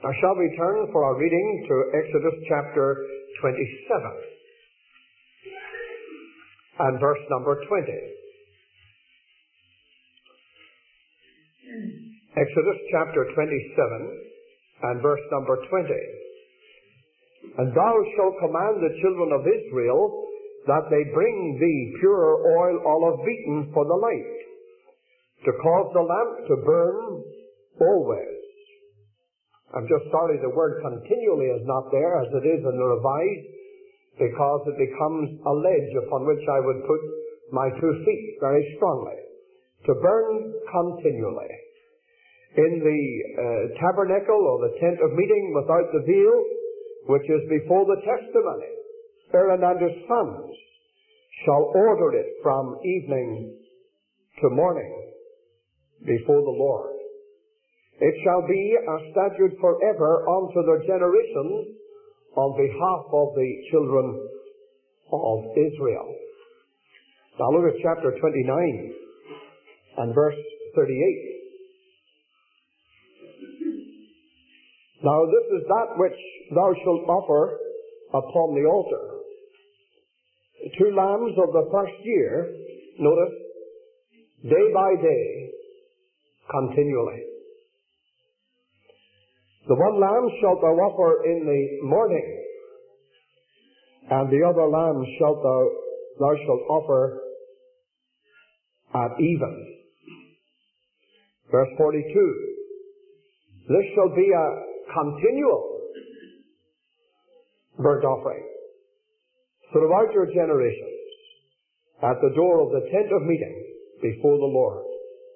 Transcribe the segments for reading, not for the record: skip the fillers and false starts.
Now shall we turn for our reading to Exodus chapter 27 and verse number 20. Exodus chapter 27 and verse number 20. And thou shalt command the children of Israel that they bring thee pure oil olive beaten for the light, to cause the lamp to burn always. I'm just sorry the word continually is not there as it is in the Revised, because it becomes a ledge upon which I would put my 2 feet very strongly. To burn continually. In the tabernacle or the tent of meeting without the veil, which is before the testimony, Aaron and his sons shall order it from evening to morning before the Lord. It shall be a statute forever unto their generations on behalf of the children of Israel. Now look at chapter 29 and verse 38. Now this is that which thou shalt offer upon the altar. 2 lambs of the first year, notice, day by day, continually. The 1 lamb shalt thou offer in the morning, and the other lamb thou shalt offer at even. Verse 42. This shall be a continual burnt offering throughout your generations at the door of the tent of meeting before the Lord,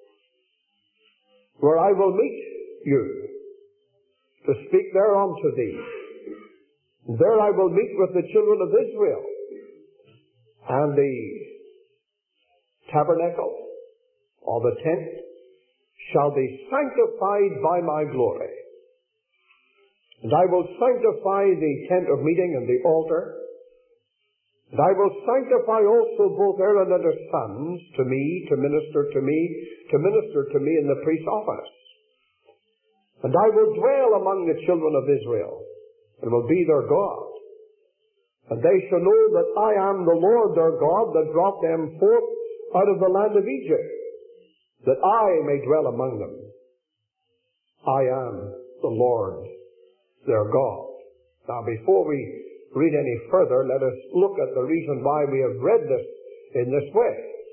where I will meet you to speak thereunto thee. There I will meet with the children of Israel, and the tabernacle or the tent shall be sanctified by my glory. And I will sanctify the tent of meeting and the altar, and I will sanctify also both Aaron and his sons to minister to me in the priest's office. And I will dwell among the children of Israel, and will be their God. And they shall know that I am the Lord their God, that brought them forth out of the land of Egypt, that I may dwell among them. I am the Lord their God. Now before we read any further, let us look at the reason why we have read this in this way.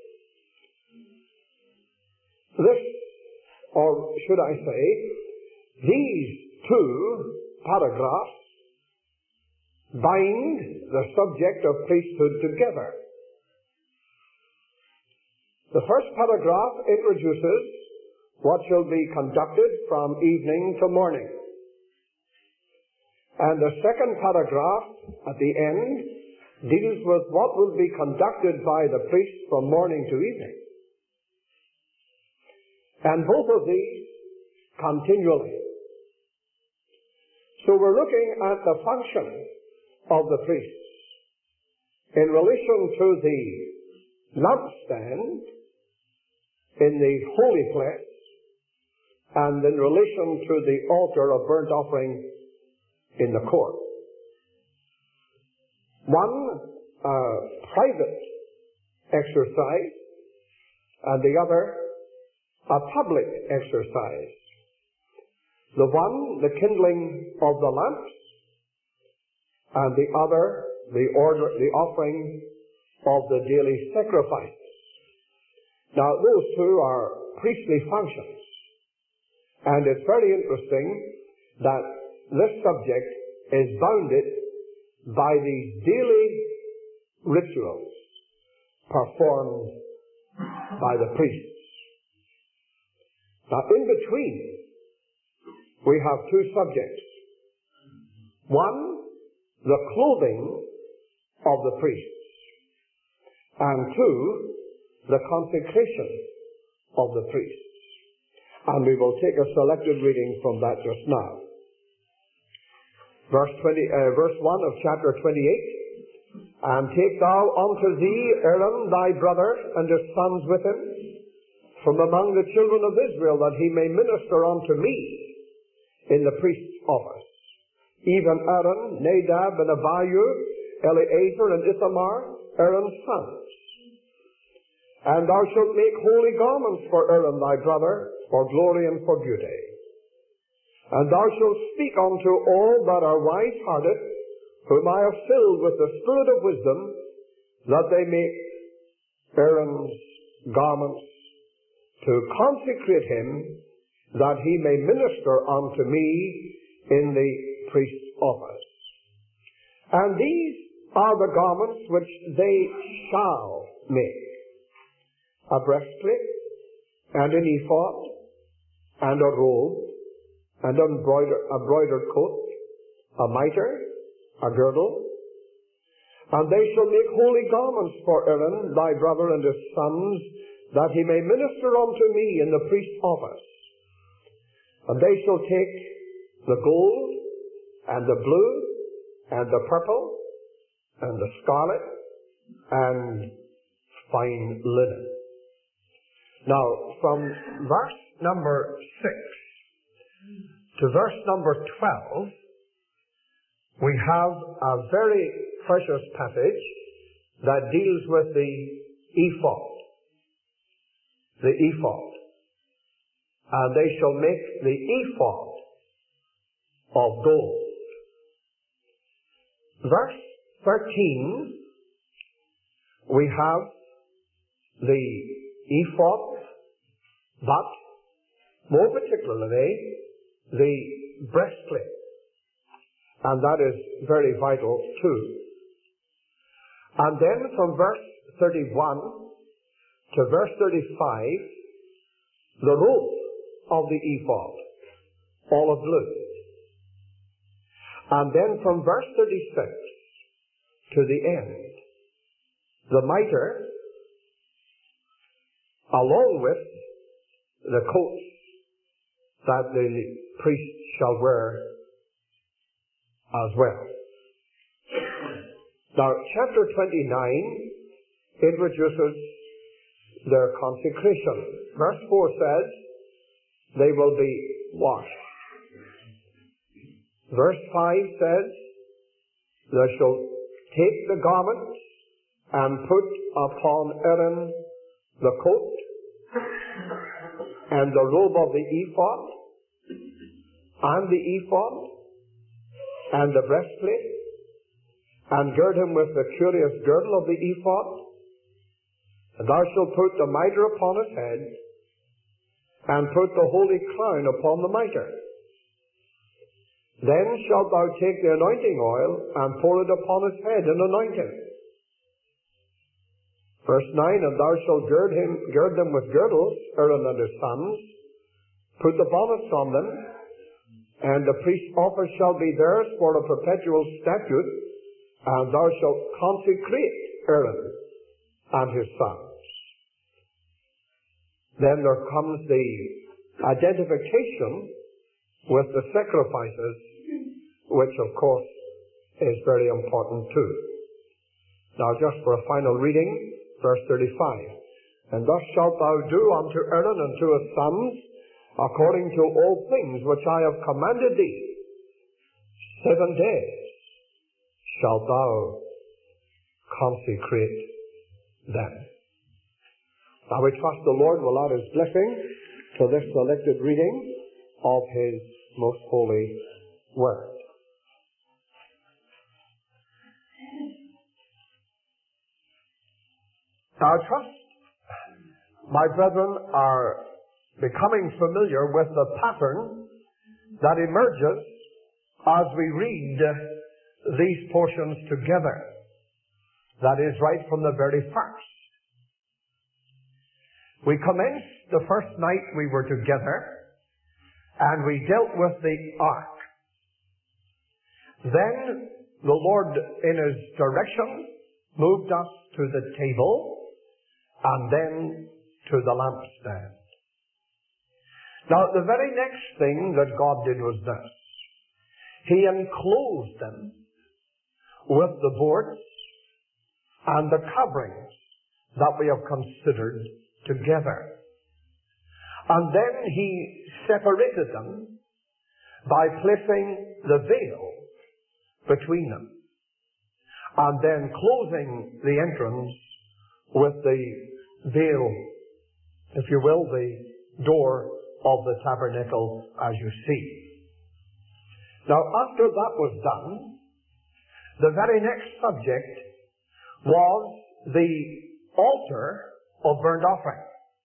This, or should I say, these 2 paragraphs bind the subject of priesthood together. The first paragraph introduces what shall be conducted from evening to morning. And the second paragraph at the end deals with what will be conducted by the priest from morning to evening. And both of these continually. So we're looking at the function of the priests in relation to the lampstand in the holy place and in relation to the altar of burnt offering in the court. One, private exercise, and the other, a public exercise. The one, the kindling of the lamps, and the other, the offering of the daily sacrifices. Now, those 2 are priestly functions. And it's very interesting that this subject is bounded by these daily rituals performed by the priests. Now, in between, we have 2 subjects. One, the clothing of the priests, and 2, the consecration of the priests. And we will take a selected reading from that just now. Verse 1 of chapter 28. And take thou unto thee Aaron thy brother and his sons with him, from among the children of Israel, that he may minister unto me in the priest's office, even Aaron, Nadab, and Abihu, Eleazar, and Ithamar, Aaron's sons. And thou shalt make holy garments for Aaron thy brother, for glory and for beauty. And thou shalt speak unto all that are wise-hearted, whom I have filled with the spirit of wisdom, that they make Aaron's garments to consecrate him, that he may minister unto me in the priest's office. And these are the garments which they shall make: a breastplate, and an ephod, and a robe, and a broidered coat, a mitre, a girdle. And they shall make holy garments for Aaron thy brother and his sons, that he may minister unto me in the priest's office. And they shall take the gold, and the blue, and the purple, and the scarlet, and fine linen. Now, from verse number 6 to verse number 12, we have a very precious passage that deals with the ephod. The ephod. And they shall make the ephod of gold. Verse 13, we have the ephod, but more particularly the breastplate. And that is very vital too. And then from verse 31 to verse 35, the robe of the ephod, olive blue. And then from verse 36 to the end, the mitre, along with the coats that the priest shall wear as well. Now, chapter 29 introduces their consecration. Verse 4 says, they will be washed. Verse 5 says, they shall take the garments and put upon Aaron the coat and the robe of the ephod, and the ephod, and the breastplate, and gird him with the curious girdle of the ephod. And thou shalt put the mitre upon his head, and put the holy crown upon the mitre. Then shalt thou take the anointing oil, and pour it upon his head, and anoint him. Verse 9, and thou shalt gird them with girdles, Aaron and his sons, put the bonnets on them, and the priest's office shall be theirs for a perpetual statute, and thou shalt consecrate Aaron and his sons. Then there comes the identification with the sacrifices, which of course is very important too. Now just for a final reading, verse 35. And thus shalt thou do unto Aaron and to his sons, according to all things which I have commanded thee. 7 days shalt thou consecrate them. Now we trust the Lord will add his blessing to this selected reading of his most holy word. Now I trust my brethren are becoming familiar with the pattern that emerges as we read these portions together. That is right from the very first. We commenced the first night we were together, and we dealt with the ark. Then the Lord, in his direction, moved us to the table, and then to the lampstand. Now, the very next thing that God did was this. He enclosed them with the boards and the coverings that we have considered together. And then he separated them by placing the veil between them, and then closing the entrance with the veil, if you will, the door of the tabernacle as you see. Now, after that was done, the very next subject was the altar of burnt offering.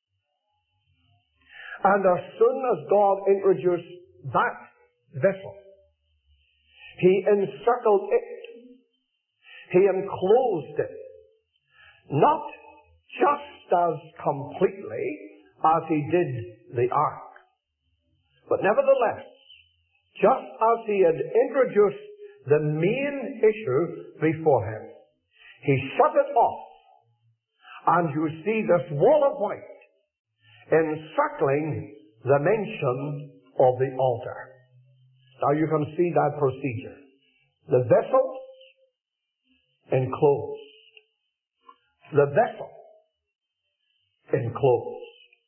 And as soon as God introduced that vessel, He encircled it. He enclosed it. Not just as completely as He did the ark, but nevertheless, just as He had introduced the main issue before Him, He shut it off. And you see this wall of white encircling the mention of the altar. Now you can see that procedure. The vessel enclosed. The vessel enclosed.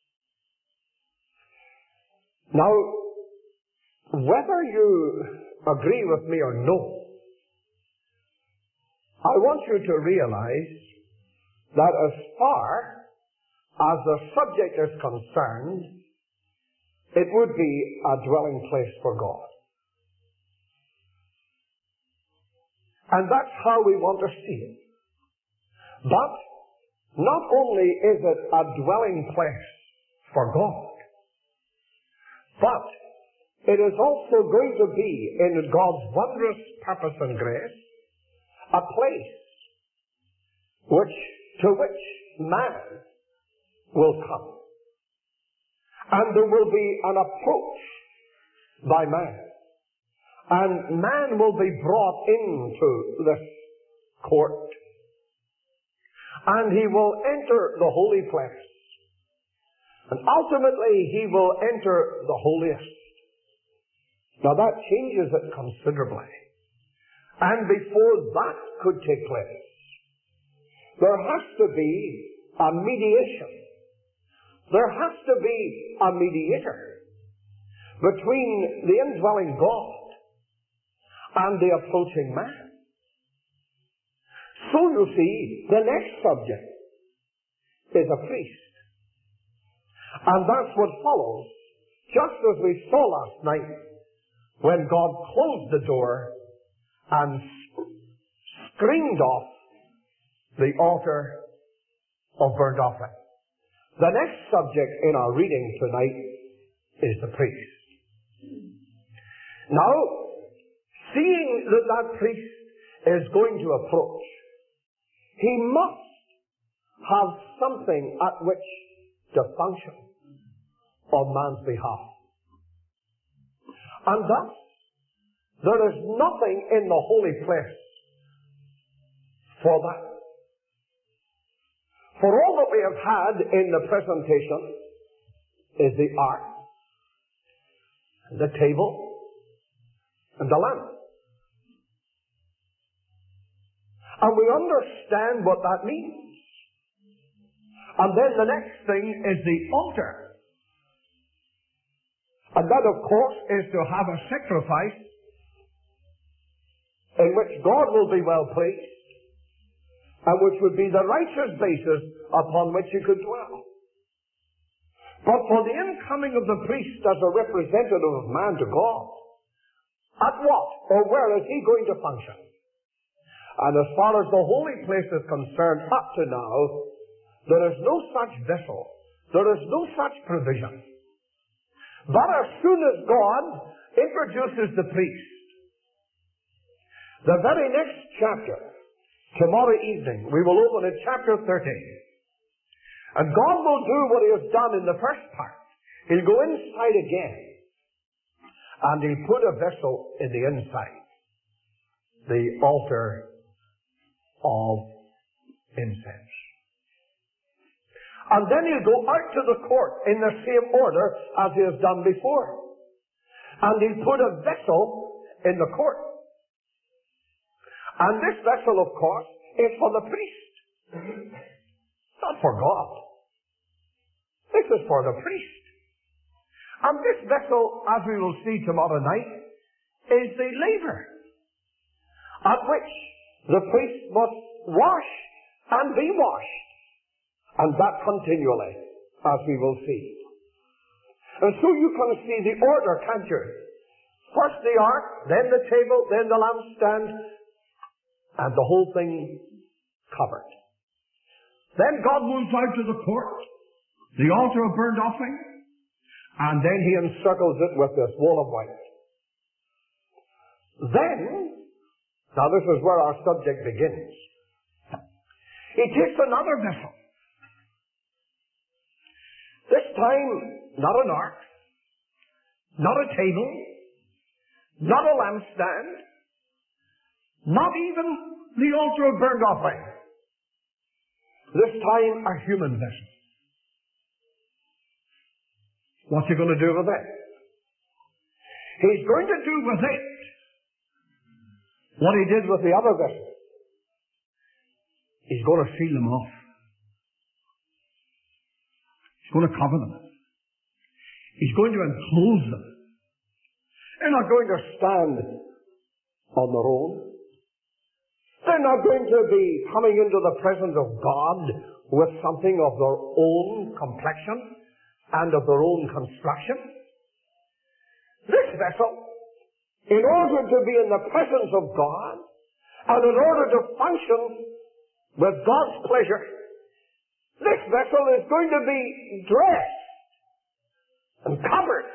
Now, whether you agree with me or no, I want you to realize that as far as the subject is concerned, it would be a dwelling place for God. And that's how we want to see it. But not only is it a dwelling place for God, but it is also going to be, in God's wondrous purpose and grace, a place to which man will come. And there will be an approach by man. And man will be brought into this court. And he will enter the holy place. And ultimately he will enter the holiest. Now that changes it considerably. And before that could take place, there has to be a mediation. There has to be a mediator between the indwelling God and the approaching man. So you see, the next subject is a priest. And that's what follows, just as we saw last night, when God closed the door and screened off the altar of burnt offering. The next subject in our reading tonight is the priest. Now, seeing that that priest is going to approach, he must have something at which to function on man's behalf. And thus, there is nothing in the holy place for that. For all that we have had in the presentation is the ark, the table, and the lamp. And we understand what that means. And then the next thing is the altar. And that, of course, is to have a sacrifice in which God will be well pleased, and which would be the righteous basis upon which he could dwell. But for the incoming of the priest as a representative of man to God, at what or where is he going to function? And as far as the holy place is concerned, up to now, there is no such vessel, there is no such provision. But as soon as God introduces the priest, the very next chapter, tomorrow evening, we will open at chapter 13. And God will do what he has done in the first part. He'll go inside again, and he'll put a vessel in the inside, the altar of incense. And then he'll go out to the court in the same order as he has done before. And he'll put a vessel in the court. And this vessel, of course, is for the priest. Not for God. This is for the priest. And this vessel, as we will see tomorrow night, is the laver, at which the priest must wash and be washed, and that continually, as we will see. And so you can see the order, can't you? First the ark, then the table, then the lampstand, and the whole thing covered. Then God moves out to the court, the altar of burnt offering, and then he encircles it with this wall of white. Then, now this is where our subject begins, he takes another vessel. This time, not an ark, not a table, not a lampstand, not even the altar of burnt offering. This time, a human vessel. What's he going to do with it? He's going to do with it what he did with the other vessel. He's going to seal them off. He's going to cover them. He's going to enclose them. They're not going to stand on their own. They're not going to be coming into the presence of God with something of their own complexion and of their own construction. This vessel, in order to be in the presence of God, and in order to function with God's pleasure, this vessel is going to be dressed and covered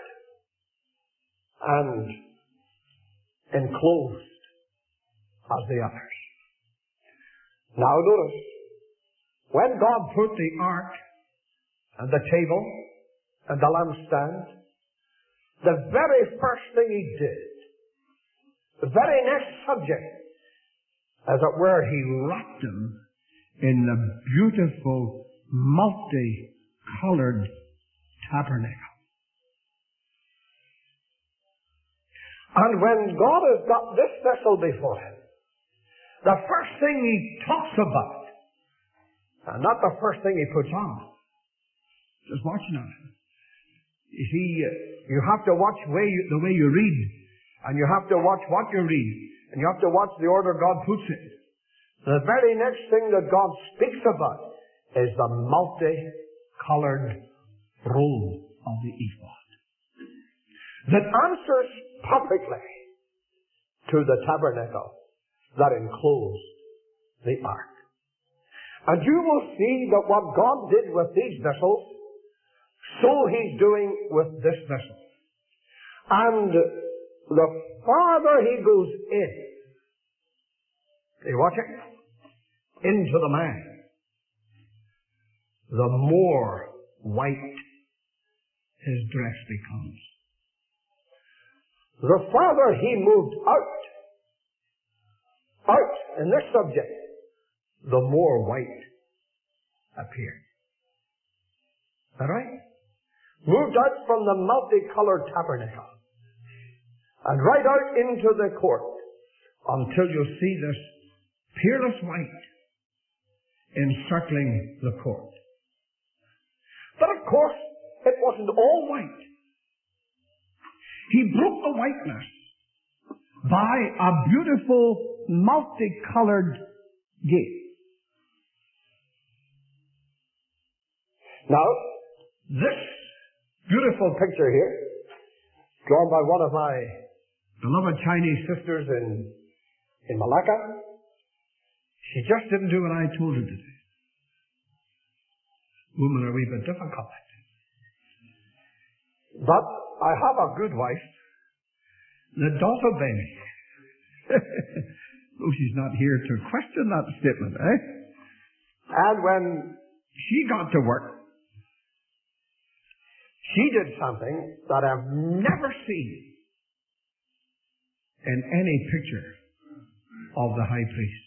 and enclosed as the others. Now notice, when God put the ark and the table and the lampstand, the very first thing he did, the very next subject, as it were, he wrapped them in the beautiful, multi-colored tabernacle. And when God has got this vessel before him, the first thing he talks about, and not the first thing he puts on, just watching it. You see, you have to watch the way you read, and you have to watch what you read, and you have to watch the order God puts it. The very next thing that God speaks about is the multi-colored robe of the ephod that answers perfectly to the tabernacle that enclosed the ark. And you will see that what God did with these vessels, so he's doing with this vessel. And the farther he goes in, you watch it, into the man, the more white his dress becomes. The farther he moved out in this subject, the more white appeared. All right? Moved out from the multicolored tabernacle and right out into the court until you see this peerless white encircling the court. But of course, it wasn't all white. He broke the whiteness by a beautiful multicolored gate. Now, this beautiful picture here, drawn by one of my beloved Chinese sisters in Malacca, she just didn't do what I told her to do. Women are a wee bit difficult. But I have a good wife that does obey me. Though she's not here to question that statement, eh? And when she got to work, she did something that I've never seen in any picture of the high priest.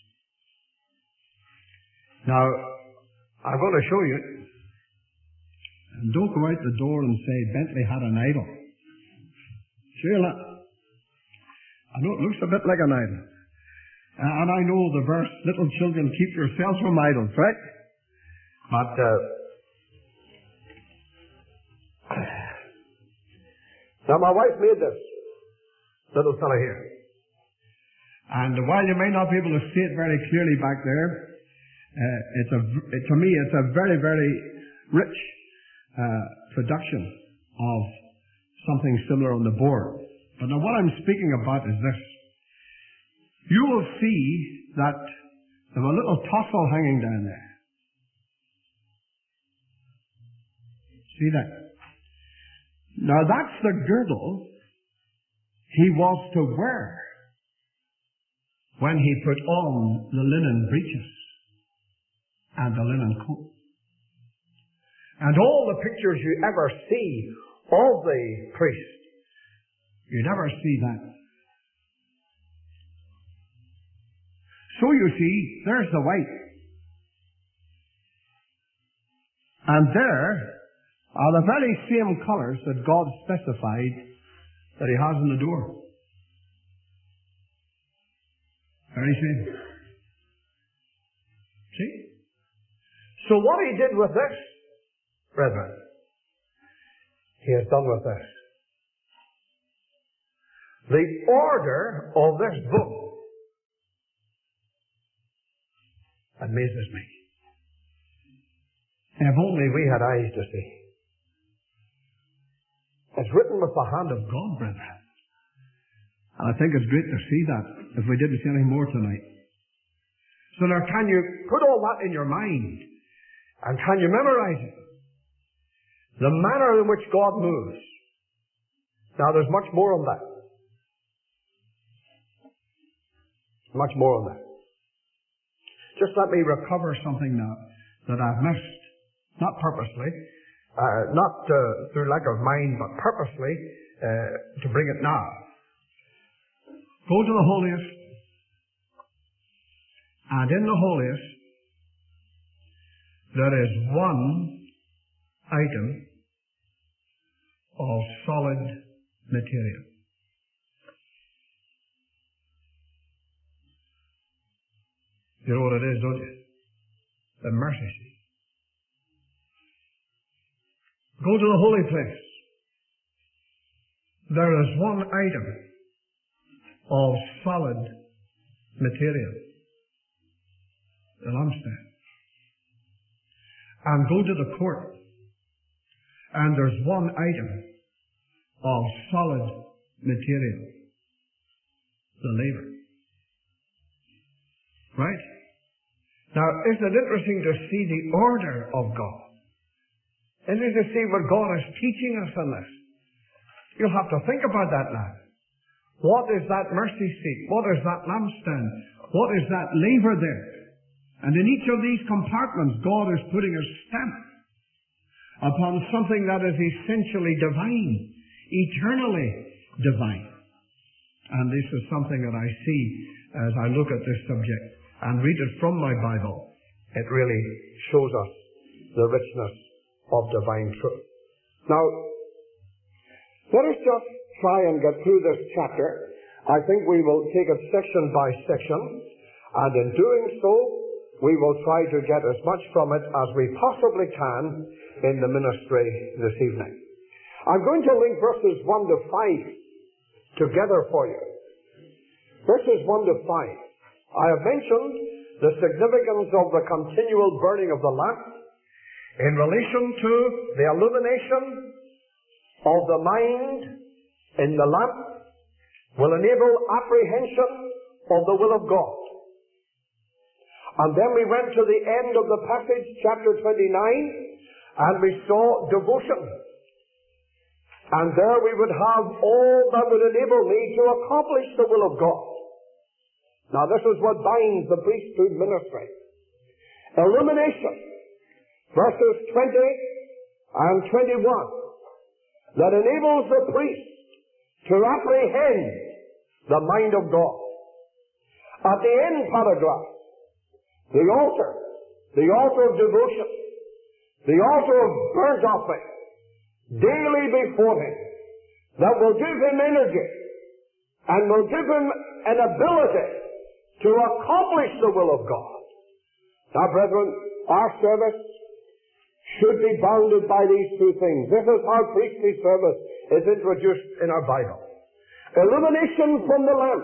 Now, I'm going to show you. And don't go out the door and say Bentley had an idol. Sheila, I know it looks a bit like an idol. And I know the verse, little children, keep yourselves from idols, right? But now my wife made this. little fella here. And while you may not be able to see it very clearly back there, to me it's a very, very rich production of something similar on the board. But now what I'm speaking about is this. You will see that there's a little tassel hanging down there. See that? Now that's the girdle he was to wear when he put on the linen breeches and the linen coat. And all the pictures you ever see of the priest, you never see that. So you see, there's the white. And there are the very same colours that God specified that he has in the door. Very same. See? So what he did with this, brethren, he has done with this. The order of this book amazes me. If only we had eyes to see. It's written with the hand of God, brethren. And I think it's great to see that, if we didn't see any more tonight. So now, can you put all that in your mind? And can you memorize it? The manner in which God moves. Now, there's much more on that. Much more on that. Just let me recover something now that I've missed. Not purposely. Not through lack of mind, but purposely to bring it now. Go to the holiest. And in the holiest, there is one item of solid material. You know what it is, don't you? The mercy seat. Go to the holy place. There is one item of solid material. The lampstand. And go to the court. And there's one item of solid material. The laver. Right? Now, isn't it interesting to see the order of God? Isn't it to see what God is teaching us in this? You'll have to think about that now. What is that mercy seat? What is that lampstand? What is that laver there? And in each of these compartments, God is putting a stamp upon something that is essentially divine, eternally divine. And this is something that I see as I look at this subject and read it from my Bible. It really shows us the richness of divine truth. Now, let us just try and get through this chapter. I think we will take it section by section, and in doing so, we will try to get as much from it as we possibly can in the ministry this evening. I'm going to link verses 1 to 5 together for you. Verses 1 to 5. I have mentioned the significance of the continual burning of the lamp in relation to the illumination of the mind in the lamp will enable apprehension of the will of God. And then we went to the end of the passage, chapter 29, and we saw devotion. And there we would have all that would enable me to accomplish the will of God. Now this is what binds the priesthood ministry. Illumination, verses 20 and 21, that enables the priest to apprehend the mind of God. At the end paragraph, the altar of devotion, the altar of burnt offering, daily before him, that will give him energy and will give him an ability to accomplish the will of God. Now, brethren, our service should be bounded by these two things. This is how priestly service is introduced in our Bible. illumination from the lamp,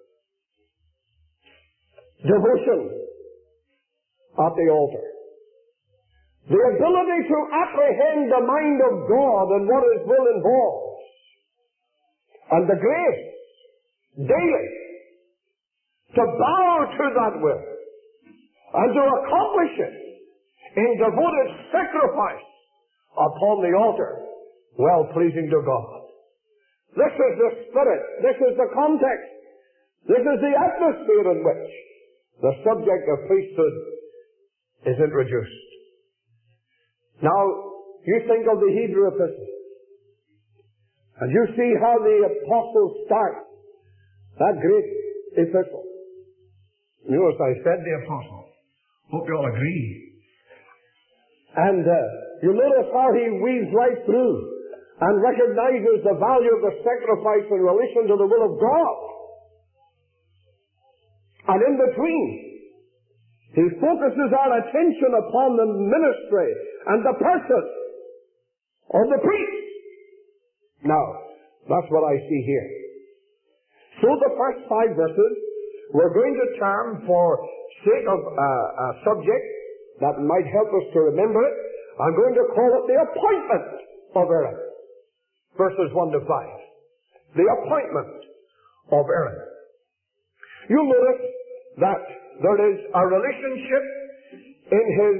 devotion at the altar, the ability to apprehend the mind of God and what His will involves, and the grace daily to bow to that will and to accomplish it in devoted sacrifice upon the altar, well pleasing to God. This is the spirit, this is the context, this is the atmosphere in which the subject of priesthood is introduced. Now, you think of the Hebrew epistle, and you see how the apostle starts that great epistle. Notice I said the apostle. Hope you all agree. And you notice how he weaves right through and recognizes the value of the sacrifice in relation to the will of God. And in between, he focuses our attention upon the ministry and the person of the priest. Now, that's what I see here. So the first 5 verses, we're going to term, for sake of a subject that might help us to remember it, I'm going to call it the appointment of Aaron. Verses 1 to 5. The appointment of Aaron. You'll notice that there is a relationship in his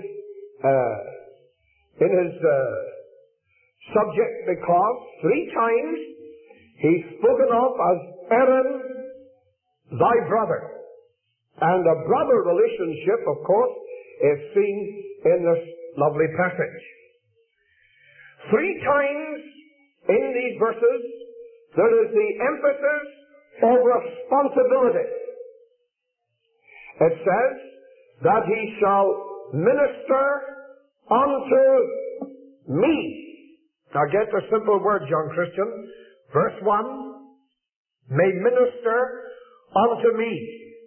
subject, because 3 times he's spoken of as Aaron, thy brother. And a brother relationship, of course, is seen in this lovely passage. 3 times in these verses, there is the emphasis of responsibility. It says that he shall minister unto me. Now get the simple word, young Christian. Verse 1, may minister unto me.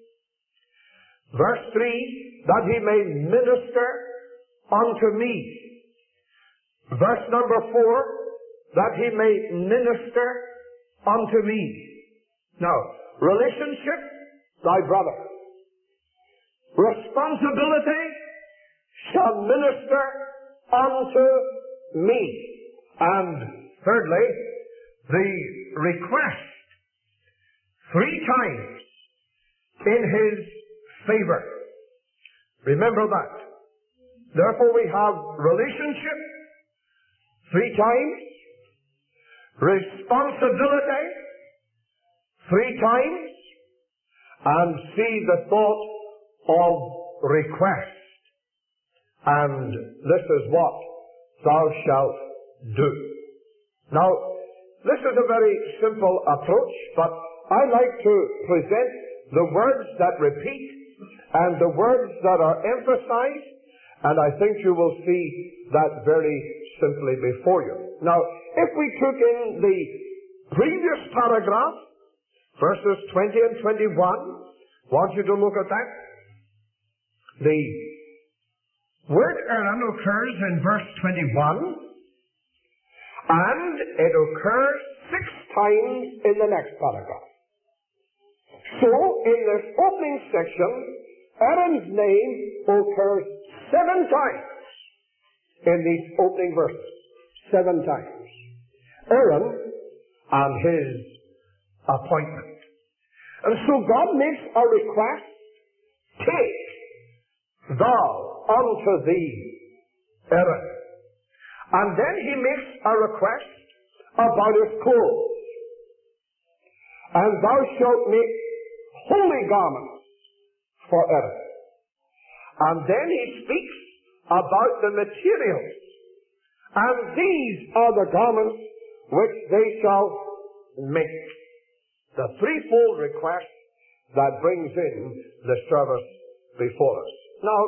Verse 3, that he may minister unto me. Verse number 4, that he may minister unto me. Now, relationship, thy brother. Responsibility, shall minister unto me. And thirdly, the request 3 times in his favor. Remember that. Therefore we have relationship 3 times, responsibility 3 times, and see the thought of request. And this is what thou shalt do. Now, this is a very simple approach, but I like to present the words that repeat and the words that are emphasized, and I think you will see that very simply before you. Now, if we took in the previous paragraph, verses 20 and 21, want you to look at that. The word Aaron occurs in verse 21, and it occurs 6 times in the next paragraph. So, in this opening section, Aaron's name occurs 7 times in these opening verses. 7 times. Aaron and his appointment. And so God makes a request, take thou unto thee Aaron. And then he makes a request about his clothes. And thou shalt make holy garments for Aaron. And then he speaks about the materials. And these are the garments which they shall make. The threefold request that brings in the service before us. Now,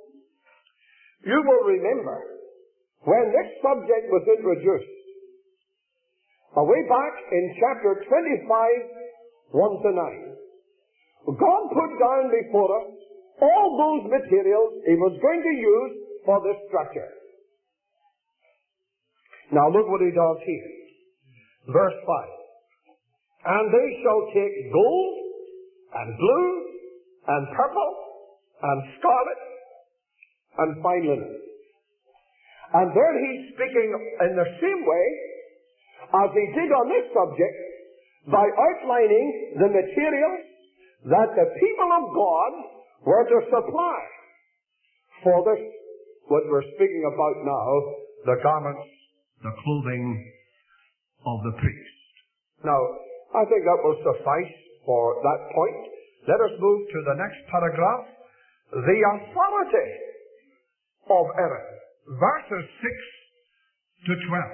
you will remember when this subject was introduced, way back in chapter 25, 1 to 9, God put down before us all those materials he was going to use for this structure. Now look what he does here. Verse 5. And they shall take gold, and blue, and purple, and scarlet, and fine linen. And there he's speaking in the same way as he did on this subject by outlining the materials that the people of God were to supply for this, what we're speaking about now, the garments, the clothing of the priest. Now, I think that will suffice for that point. Let us move to the next paragraph. The authority of Aaron, verses 6 to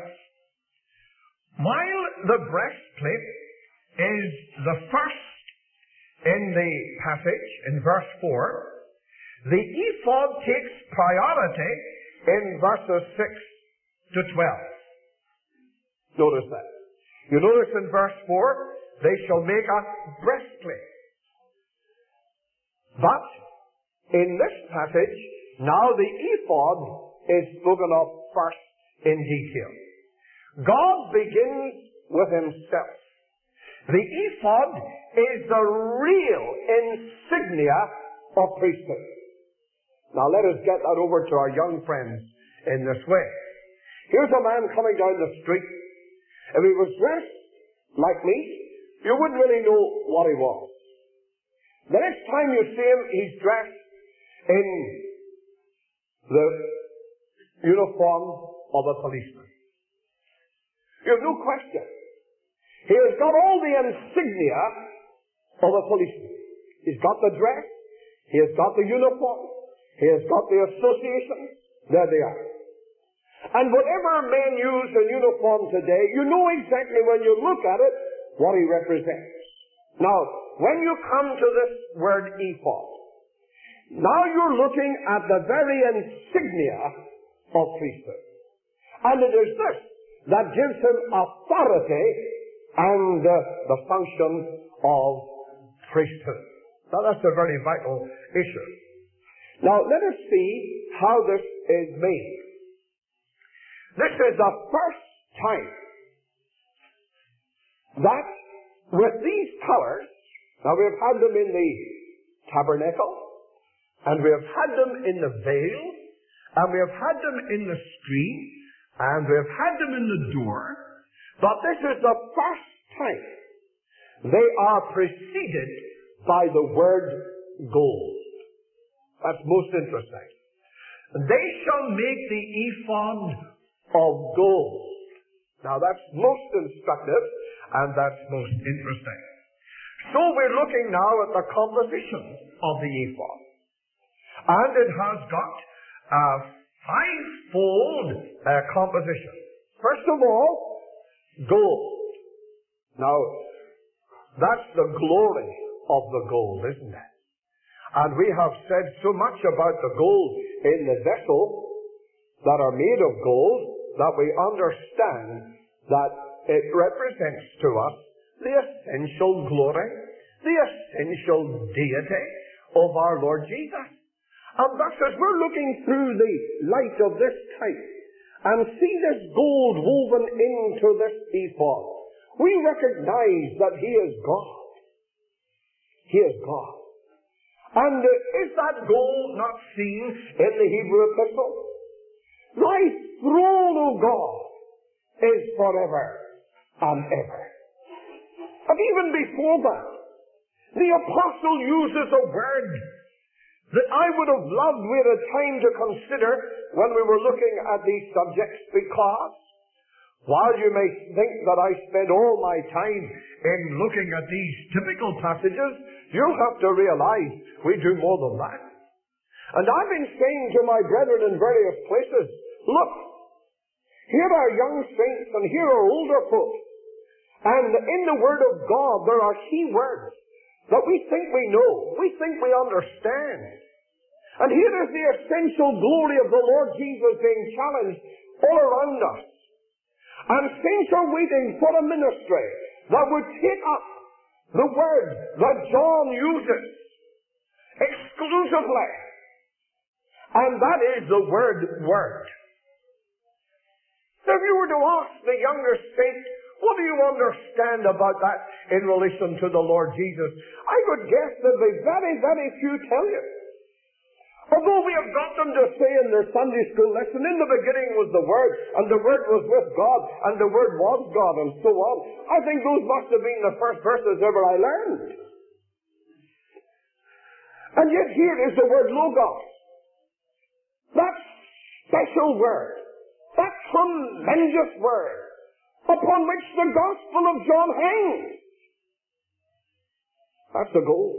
12. While the breastplate is the first in the passage, in verse 4, the ephod takes priority in verses 6 to 12. Notice that. You notice in verse 4, they shall make a breastplate. But in this passage, now the ephod is spoken of first in detail. God begins with himself. The ephod is the real insignia of priesthood. Now let us get that over to our young friends in this way. Here's a man coming down the street. If he was dressed like me, you wouldn't really know what he was. The next time you see him, he's dressed in the uniform of a policeman. You have no question. He has got all the insignia of a policeman. He's got the dress. He has got the uniform. He has got the association. There they are. And whatever men use in uniform today, you know exactly when you look at it what he represents. Now, when you come to this word ephod, now you're looking at the very insignia of priesthood. And it is this that gives him authority and the function of priesthood. Now that's a very vital issue. Now let us see how this is made. This is the first time that with these colors, now we have had them in the tabernacle, and we have had them in the veil, and we have had them in the screen, and we have had them in the door, but this is the first time they are preceded by the word gold. That's most interesting. They shall make the ephod of gold. Now that's most instructive and that's most interesting. So we're looking now at the composition of the ephod. And it has got a fivefold composition. First of all, gold. Now, that's the glory of the gold, isn't it? And we have said so much about the gold in the vessel that are made of gold that we understand that it represents to us the essential glory, the essential deity of our Lord Jesus. And thus, as we're looking through the light of this type and see this gold woven into this ephod, we recognize that He is God. He is God. And is that gold not seen in the Hebrew epistle? Thy throne, O God, is forever and ever. And even before that, the apostle uses a word that I would have loved we had time to consider when we were looking at these subjects, because while you may think that I spend all my time in looking at these typical passages, you'll have to realize we do more than that. And I've been saying to my brethren in various places, look, here are young saints and here are older folks. And in the Word of God there are key words that we think we know, we think we understand. And here is the essential glory of the Lord Jesus being challenged all around us. And saints are waiting for a ministry that would take up the word that John uses exclusively. And that is the word. If you were to ask the younger saint, What do you understand about that in relation to the Lord Jesus? I would guess there'll be very, very few tell you. Although we have got them to say in their Sunday school lesson, in the beginning was the Word, and the Word was with God, and the Word was God, and so on. I think those must have been the first verses ever I learned. And yet here is the word Logos. That special word, that tremendous word, upon which the Gospel of John hangs. That's the gold.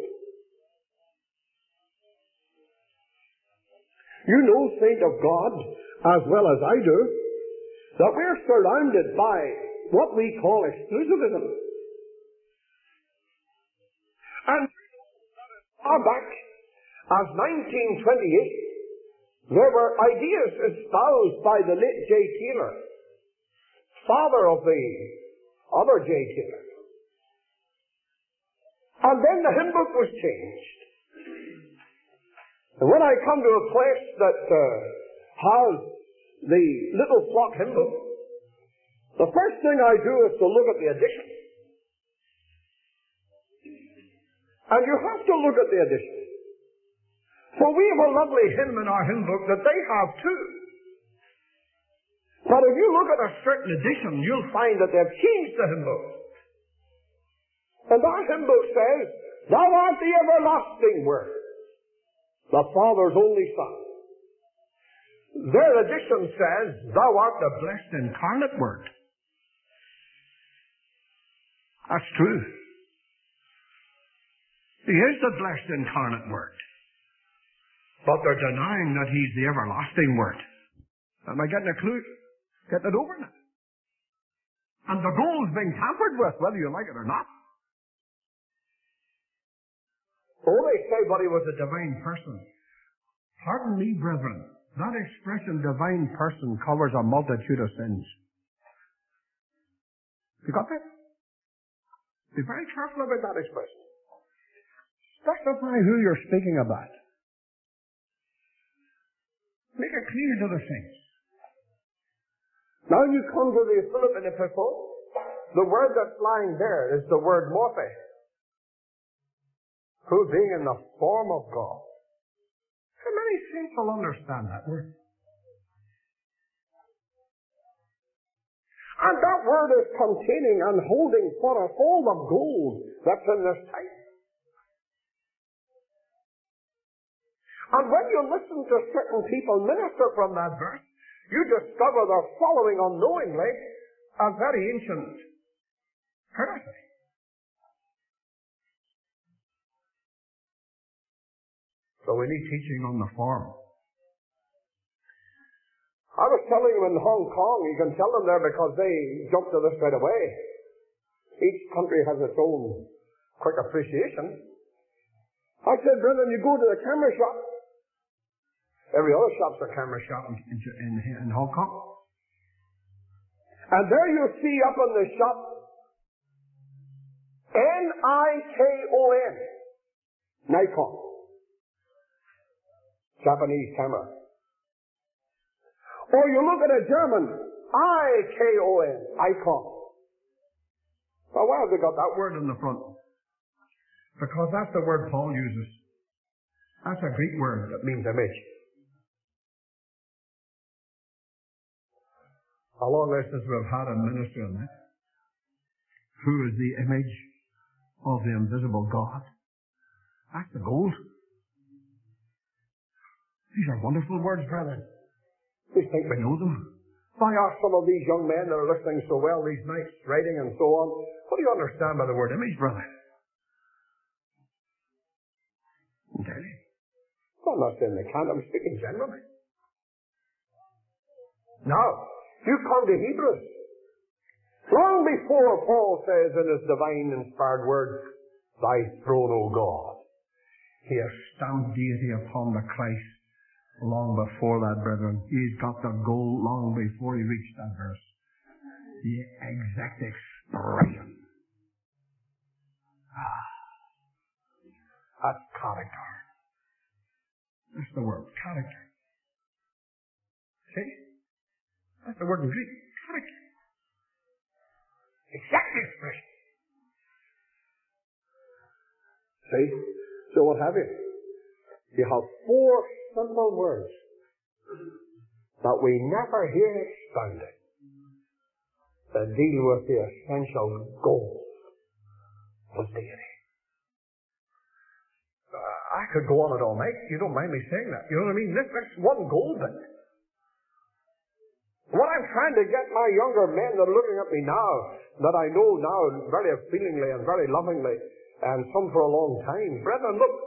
You know, saint of God, as well as I do, that we're surrounded by what we call exclusivism. And far back as 1928, there were ideas espoused by the late J. Taylor, father of the other J. Taylor. And then the hymn book was changed. And when I come to a place that has the Little Flock hymn book, the first thing I do is to look at the edition. And you have to look at the edition. For we have a lovely hymn in our hymn book that they have too. But if you look at a certain edition, you'll find that they've changed the hymn book. And our hymn book says, Thou art the everlasting Word, the Father's only Son. Their edition says, Thou art the blessed incarnate Word. That's true. He is the blessed incarnate Word. But they're denying that He's the everlasting Word. Am I getting a clue? Getting it over now? And the gold's being tampered with, whether you like it or not. Oh, they say, but He was a divine person. Pardon me, brethren, that expression, divine person, covers a multitude of sins. You got that? Be very careful about that expression. Specify who you're speaking about. Make it clear to the saints. Now you come to the Philippian epistle. The word that's lying there is the word morphe, who being in the form of God. How many saints will understand that word? And that word is containing and holding for us all the gold that's in this type. And when you listen to certain people minister from that verse, you discover they're following unknowingly a very ancient heresy. So we need teaching on the form. I was telling them in Hong Kong, you can tell them there because they jump to this right away. Each country has its own quick appreciation. I said, brethren, you go to the camera shop. Every other shop's a camera shop in Hong Kong. And there you see up in the shop, Nikon. Nikon. Japanese camera. Or you look at a German, Ikon, icon. Well, why have they got that word in the front? Because that's the word Paul uses. That's a Greek word that means image. How long since we've had a minister on that? Who is the image of the invisible God? That's the gold. These are wonderful words, brethren. We think we know them. Why are some of these young men that are listening so well these nights, writing and so on? What do you understand by the word image, brother? Entirely. Well, I'm not saying they can't. I'm speaking generally. Now, you come to Hebrews. Long before Paul says in his divine inspired word, Thy throne, O God, He has stamped deity upon the Christ. Long before that, brethren, He's got the gold long before He reached that verse. The exact expression. That's character. That's the word, character. See? That's the word in Greek, character. Exact expression. See? So what have you? You have four simple words that we never hear expounded that deal with the essential goal of deity. I could go on it all night. You don't mind me saying that. You know what I mean? This one goal bit. What I'm trying to get my younger men that are looking at me now, that I know now very feelingly and very lovingly, and some for a long time, brethren, look,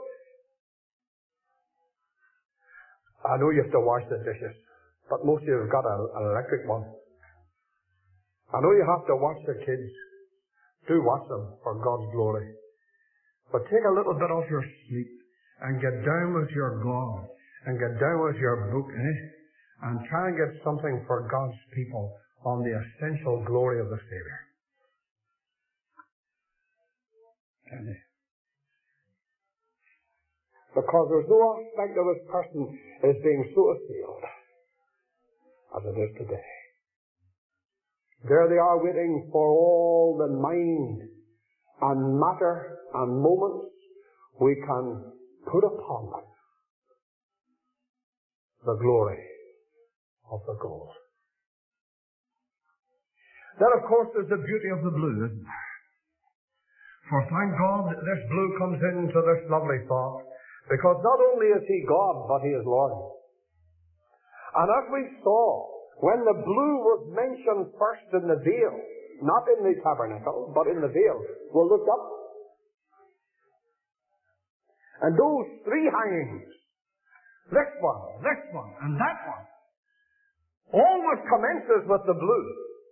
I know you have to wash the dishes, but most of you have got an electric one. I know you have to watch the kids. Do watch them for God's glory. But take a little bit off your sleep and get down with your God and get down with your book, and try and get something for God's people on the essential glory of the Savior. Because there's no aspect of his person as being so assailed as it is today. There they are waiting for all the mind and matter and moments we can put upon them the glory of the gold. Then, of course, there's the beauty of the blue, isn't there? For thank God this blue comes into this lovely thought, because not only is he God, but he is Lord. And as we saw, when the blue was mentioned first in the veil, not in the tabernacle, but in the veil, we'll look up. And those three hangings, this one, and that one, always commences with the blue.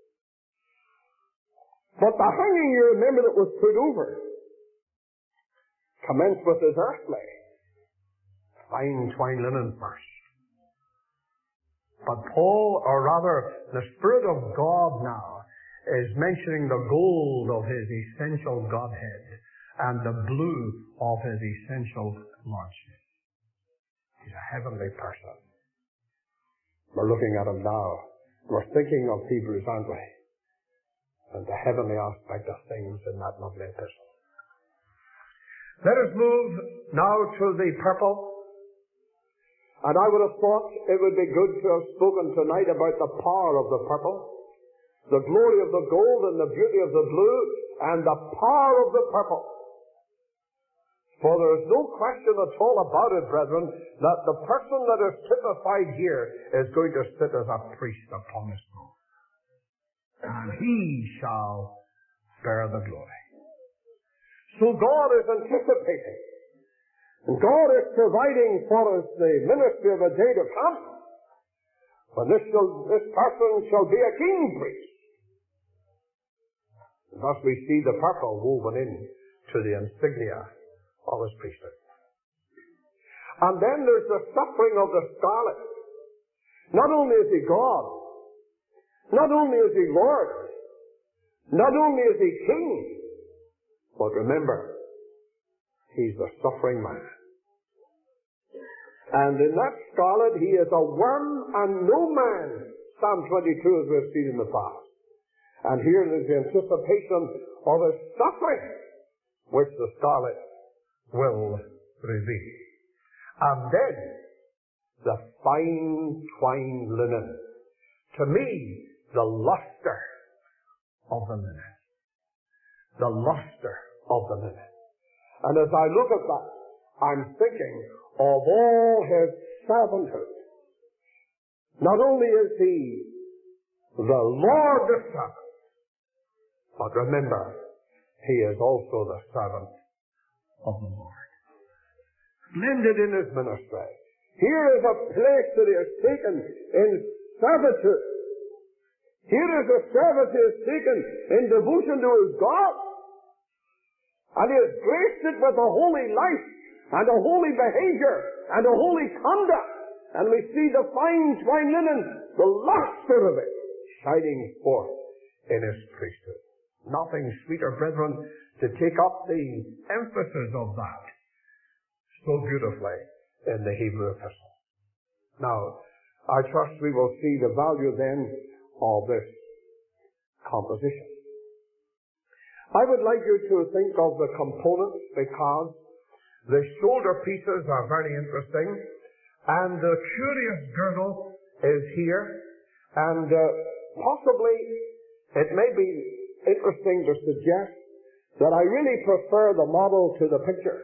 But the hanging, you remember, that was put over, commenced with his earthly, fine twine linen first. But Paul, or rather, the Spirit of God now, is mentioning the gold of his essential Godhead and the blue of his essential Lordship. He's a heavenly person. We're looking at him now. We're thinking of Hebrews, aren't we? And the heavenly aspect of things in that lovely epistle. Let us move now to the purple. And I would have thought it would be good to have spoken tonight about the power of the purple, the glory of the gold and the beauty of the blue, and the power of the purple. For there is no question at all about it, brethren, that the person that is typified here is going to sit as a priest upon his throne. And he shall bear the glory. So God is anticipating. And God is providing for us the ministry of a day to come, when this person shall be a king priest. And thus we see the purple woven in to the insignia of his priesthood. And then there's the suffering of the scarlet. Not only is he God, not only is he Lord, not only is he king, but remember, he's the suffering man. And in that scarlet, he is a worm and no man. Psalm 22, as we've seen in the past. And here is the anticipation of his suffering, which the scarlet will reveal. And then, the fine twined linen. To me, the luster of the linen. The luster of the linen. And as I look at that, I'm thinking of all his servanthood. Not only is he the Lord the servant, but remember, he is also the servant of the Lord. Blended in his ministry. Here is a place that he has taken in servitude. Here is a service he has taken in devotion to his God. And he has graced it with a holy life and a holy behavior and a holy conduct. And we see the fine twined linen, the luster of it, shining forth in his priesthood. Nothing sweeter, brethren, to take up the emphasis of that so beautifully in the Hebrew epistle. Now, I trust we will see the value then of this composition. I would like you to think of the components, because the shoulder pieces are very interesting, and the curious girdle is here, and possibly it may be interesting to suggest that I really prefer the model to the picture.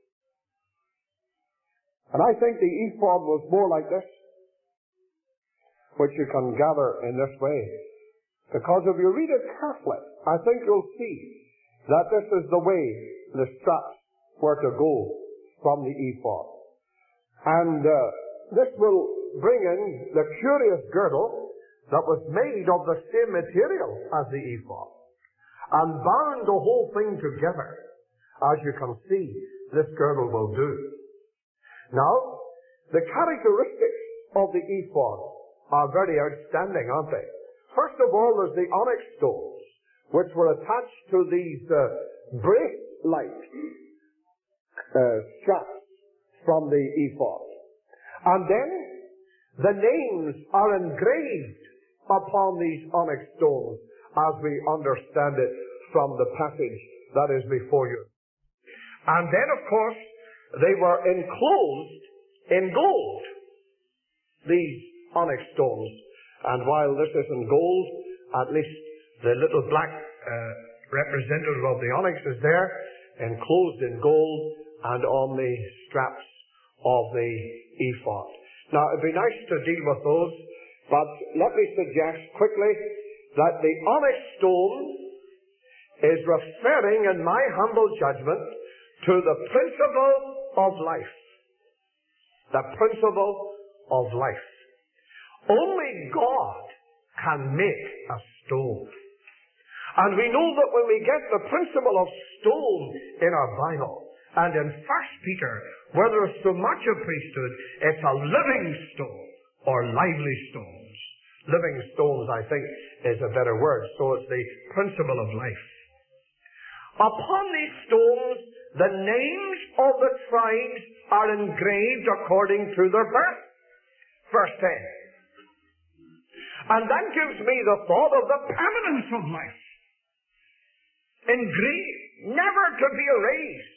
And I think the ephod was more like this, which you can gather in this way. Because if you read it carefully, I think you'll see that this is the way the straps were to go from the ephod. And this will bring in the curious girdle that was made of the same material as the ephod, and bound the whole thing together. As you can see, this girdle will do. Now, the characteristics of the ephod are very outstanding, aren't they? First of all, there's the onyx stones, which were attached to these brace-like straps from the ephod. And then the names are engraved upon these onyx stones, as we understand it from the passage that is before you. And then, of course, they were enclosed in gold, these onyx stones. And while this isn't gold, at least the little black representative of the onyx is there, enclosed in gold and on the straps of the ephod. Now, it'd be nice to deal with those, but let me suggest quickly that the onyx stone is referring, in my humble judgment, to the principle of life. The principle of life. Only God can make a stone. And we know that when we get the principle of stone in our Bible, and in 1 Peter, where there's so much of priesthood, it's a living stone, or lively stones. Living stones, I think, is a better word. So it's the principle of life. Upon these stones, the names of the tribes are engraved according to their birth. Verse 10. And that gives me the thought of the permanence of life. Engraved, never to be erased.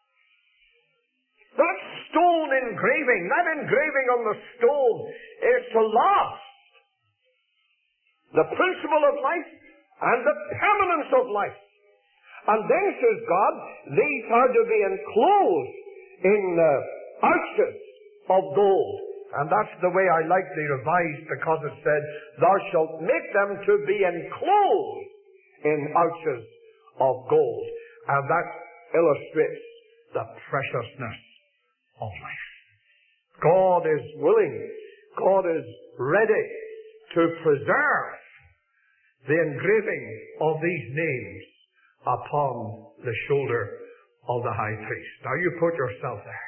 That stone engraving, that engraving on the stone is to last. The principle of life and the permanence of life. And then, says God, these are to be enclosed in arches of gold. And that's the way I like the Revised, because it said, thou shalt make them to be enclosed in arches of gold. And that illustrates the preciousness of life. God is willing, God is ready to preserve the engraving of these names upon the shoulder of the high priest. Now you put yourself there.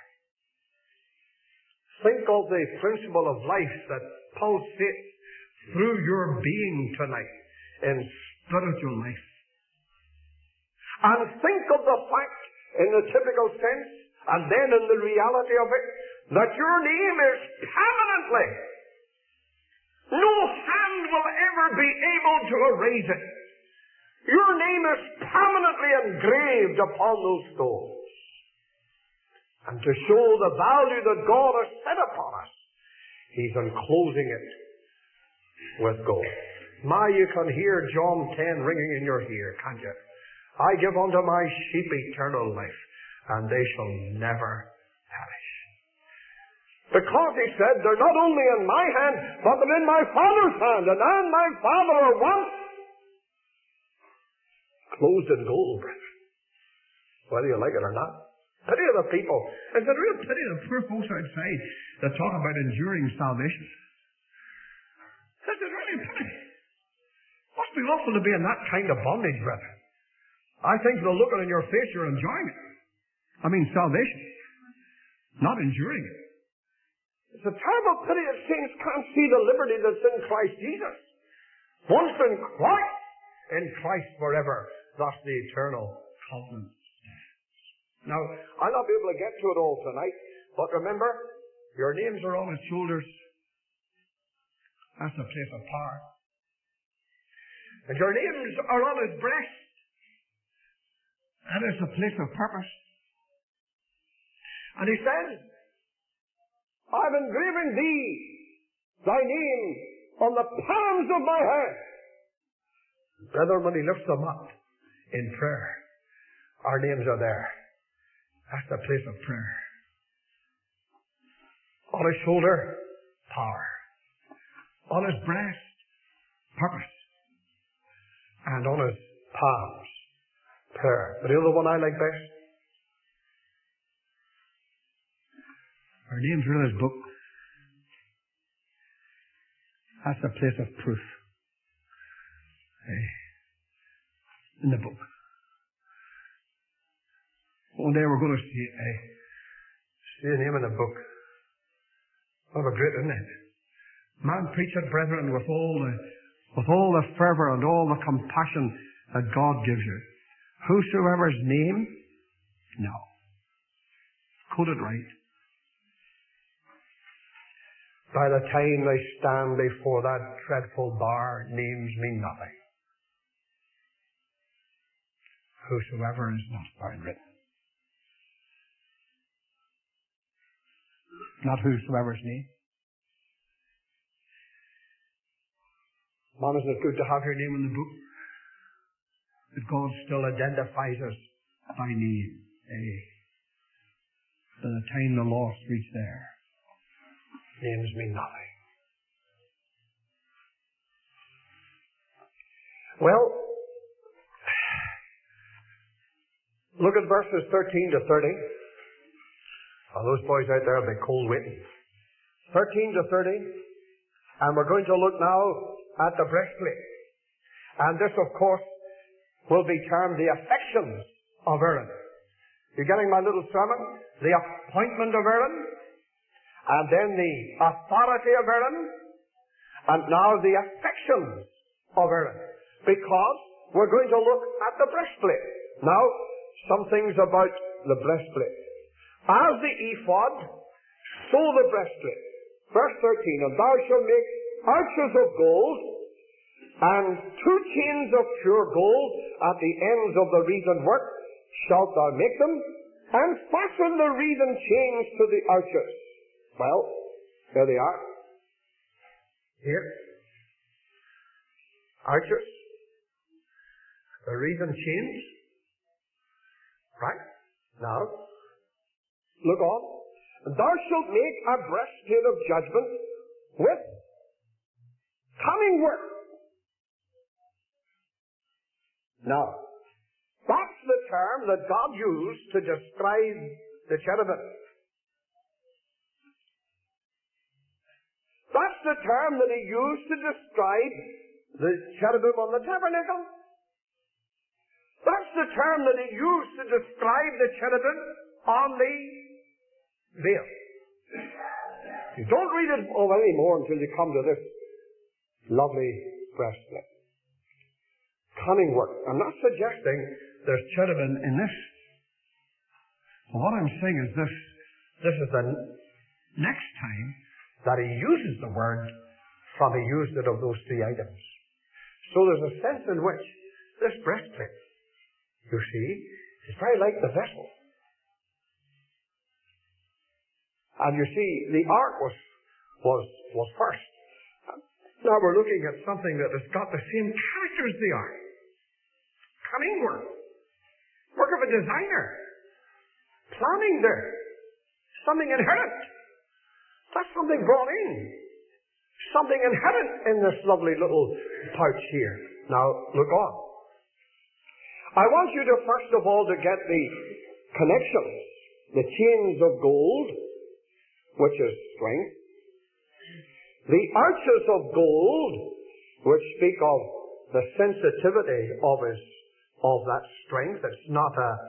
Think of the principle of life that pulsates through your being tonight in spiritual life. And think of the fact, in the typical sense, and then in the reality of it, that your name is permanently. No hand will ever be able to erase it. Your name is permanently engraved upon those stones. And to show the value that God has set upon us, He's enclosing it with gold. My, you can hear John 10 ringing in your ear, can't you? I give unto my sheep eternal life, and they shall never perish. Because He said, they're not only in my hand, but they're in my Father's hand, and I and my Father are one. Closed in gold, brethren. Whether you like it or not. Pity of the people. It's a real pity of the poor folks outside that talk about enduring salvation. This is really a pity. Must be awful to be in that kind of bondage, brethren. I think the looking in your face, you're enjoying it. I mean salvation. Not enduring it. It's a terrible pity that saints can't see the liberty that's in Christ Jesus. Once in Christ forever. Thus the eternal covenant. Now, I'll not be able to get to it all tonight, but remember, your names are on His shoulders. That's a place of power. And your names are on His breast. That is the place of purpose. And he says, I've engraven thee, thy name, on the palms of my hand. Brethren, when he lifts them up in prayer, our names are there. That's the place of prayer. On his shoulder, power. On his breast, purpose. And on his palms, prayer. But the other one I like best, our names are in his book. That's the place of proof. In the book. One day we're going to see the name in the book. What a great, isn't it? Man, preach it, brethren, with all the fervour and all the compassion that God gives you. Whosoever's name, no. Quote it right. By the time they stand before that dreadful bar, names mean nothing. Whosoever is not found written. Not whosoever's name. Man, isn't it good to have your name in the book? That God still identifies us by name. By the time the lost reach there, names mean nothing. Well, look at verses 13 to 30. Oh, those boys out there will be cold waiting. 13 to 30. And we're going to look now at the breastplate. And this, of course, will be termed the affections of Aaron. You getting my little sermon? The appointment of Aaron. And then the authority of Aaron. And now the affections of Aaron. Because we're going to look at the breastplate. Now, some things about the breastplate. As the ephod, so the breastplate. Verse 13, and thou shalt make arches of gold, and 2 chains of pure gold at the ends of the wreathen work shalt thou make them, and fasten the wreathen chains to the arches. Well, there they are. Here. Arches. The wreathen chains. Right? Now, look on. And thou shalt make a breastplate of judgment with cunning work. Now, that's the term that God used to describe the cherubim. That's the term that he used to describe the cherubim on the tabernacle. That's the term that he used to describe the cherubim on the veil. You don't read it anymore until you come to this lovely breastplate. Cunning work. I'm not suggesting there's cherubim in this. But what I'm saying is this is the next time that he uses the word from he used it of those 3 items. So there's a sense in which this breastplate, you see, is very like the vessel. And you see, the ark was first. Now we're looking at something that has got the same character as the ark. Cunning work. Work of a designer. Planning there. Something inherent. That's something brought in. Something inherent in this lovely little pouch here. Now, look on. I want you to first of all to get the connections. The chains of gold, which is strength. The arches of gold, which speak of the sensitivity of that strength. It's not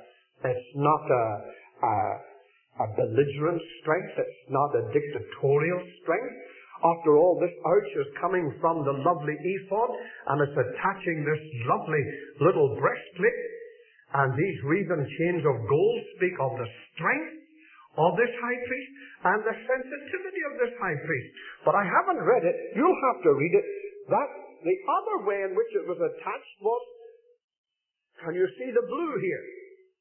a belligerent strength. It's not a dictatorial strength. After all, this arch is coming from the lovely ephod, and it's attaching this lovely little breastplate. And these wreathen chains of gold speak of the strength of this high priest and the sensitivity of this high priest. But I haven't read it. You'll have to read it. That the other way in which it was attached was, can you see the blue here?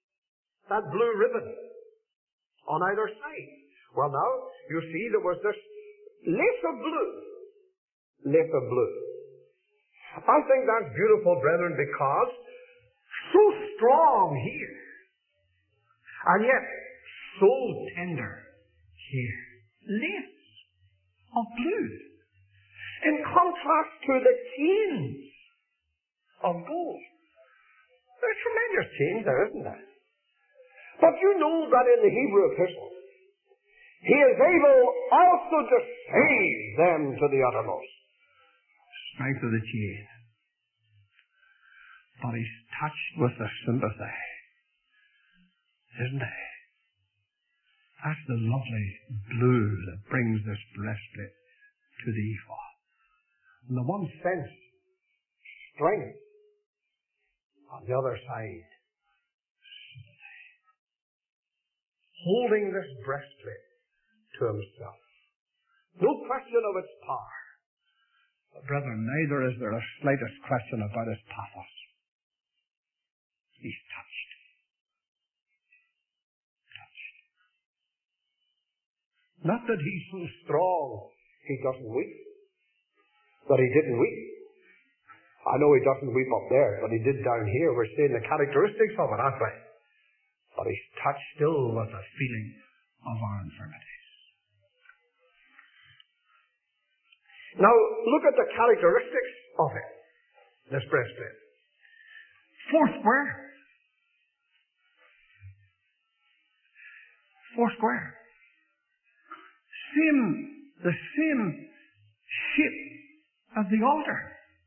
that blue ribbon on either side. Well, now, you see there was this lace of blue. Lace of blue. I think that's beautiful, brethren, because so strong here, and yet so tender here. Lace of blue. In contrast to the chains of gold. There's tremendous chains there, isn't there? But you know that in the Hebrew epistle, he is able also to save them to the uttermost. Strength of the chain. But he's touched with the sympathy, isn't he? That's the lovely blue that brings this breastplate to the ephod. On the one sense, strength. On the other side, sympathy. Holding this breastplate to himself. No question of its power. But brethren, neither is there a slightest question about his pathos. He's touched. Touched. Not that he's so strong he doesn't weep. That he didn't weep. I know he doesn't weep up there, but he did down here. We're seeing the characteristics of it, aren't we? But he's touched still with a feeling of our infirmities. Now, look at the characteristics of it, this breastplate. Foursquare. Foursquare. The same shape as the altar.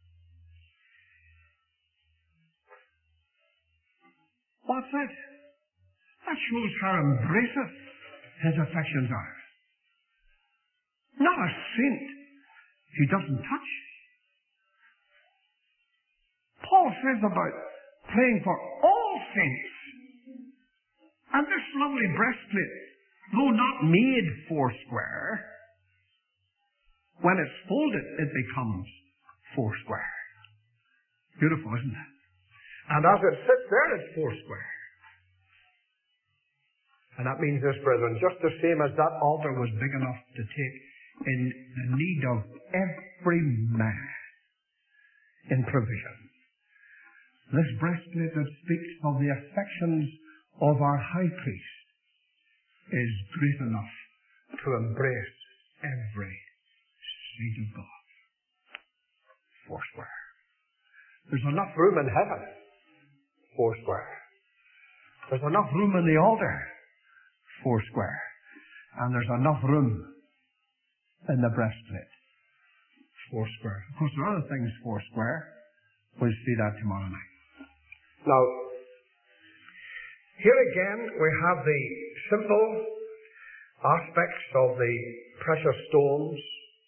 What's that? That shows how embracive his affections are. Not a saint he doesn't touch. Paul says about praying for all saints. And this lovely breastplate, though not made foursquare, when it's folded, it becomes foursquare. Beautiful, isn't it? And as it sits there, it's foursquare. And that means this, brethren, just the same as that altar was big enough to take in the need of every man in provision. This breastplate that speaks of the affections of our high priest is great enough to embrace every saint of God. Foursquare. There's enough room in heaven. Foursquare. There's enough room in the altar. Foursquare. And there's enough room in the breastplate. Foursquare. Of course, there are other things foursquare. We'll see that tomorrow night. Now, here again we have the simple aspects of the precious stones.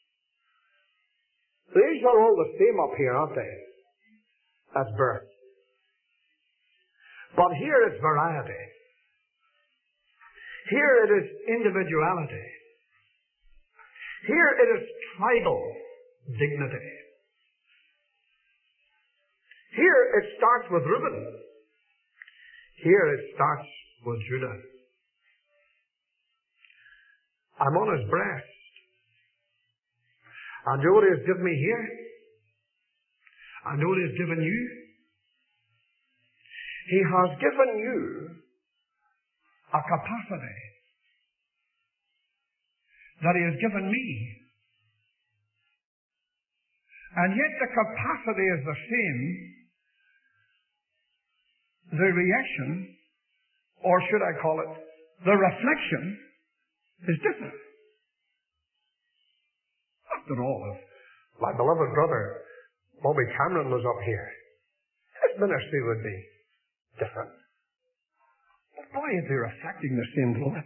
These are all the same up here, aren't they? That's birth. But here it's variety. Here it is individuality. Here it is tribal dignity. Here it starts with Reuben. Here it starts with Judah. I'm on his breast. And you know what he has given me here? I know what he has given you. He has given you a capacity that he has given me. And yet the capacity is the same. The reaction, or should I call it, the reflection, is different. After all, if my beloved brother Bobby Cameron was up here, his ministry would be different. But why is he reflecting the same glory?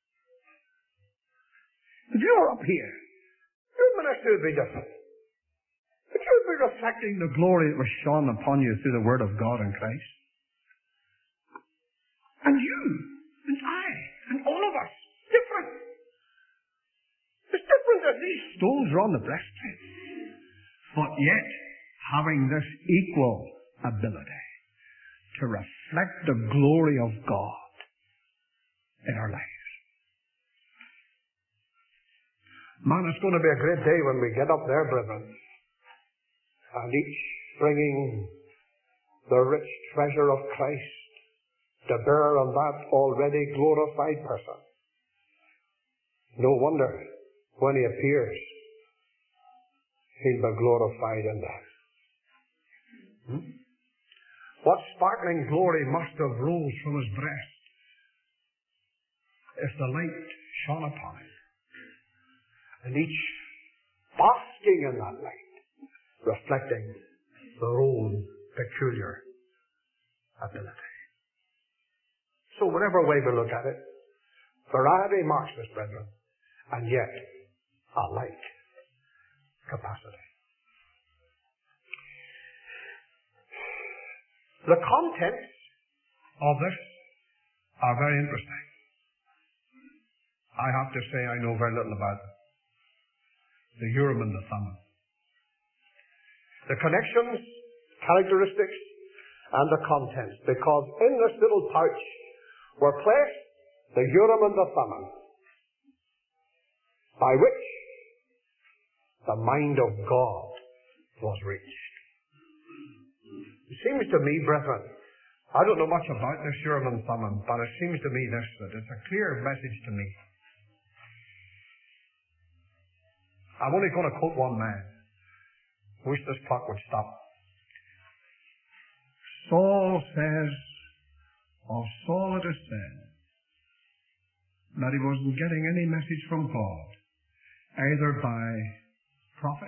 If you were up here, your ministry would be different. But you would be reflecting the glory that was shone upon you through the Word of God in Christ. And you, and I, and all of us, different. It's different as these stones are on the breastplate. But yet, having this equal ability to reflect the glory of God in our lives. Man, it's going to be a great day when we get up there, brethren, and each bringing the rich treasure of Christ to bear on that already glorified person. No wonder when he appears, he'll be glorified in that. What sparkling glory must have rose from his breast if the light shone upon him, and each basking in that light, reflecting their own peculiar ability. So whatever way we look at it, variety marks this, brethren, and yet a like capacity. The contents of this are very interesting. I have to say I know very little about the Urim and the Thummim. The connections, characteristics, and the contents, because in this little pouch were placed the Urim and the Thummim, by which the mind of God was reached. It seems to me, brethren, I don't know much about this Urim and Thummim, but it seems to me this, that it's a clear message to me. I'm only going to quote one man. I wish this clock would stop. Saul says, of Saul it is said, that he wasn't getting any message from God, either by prophet,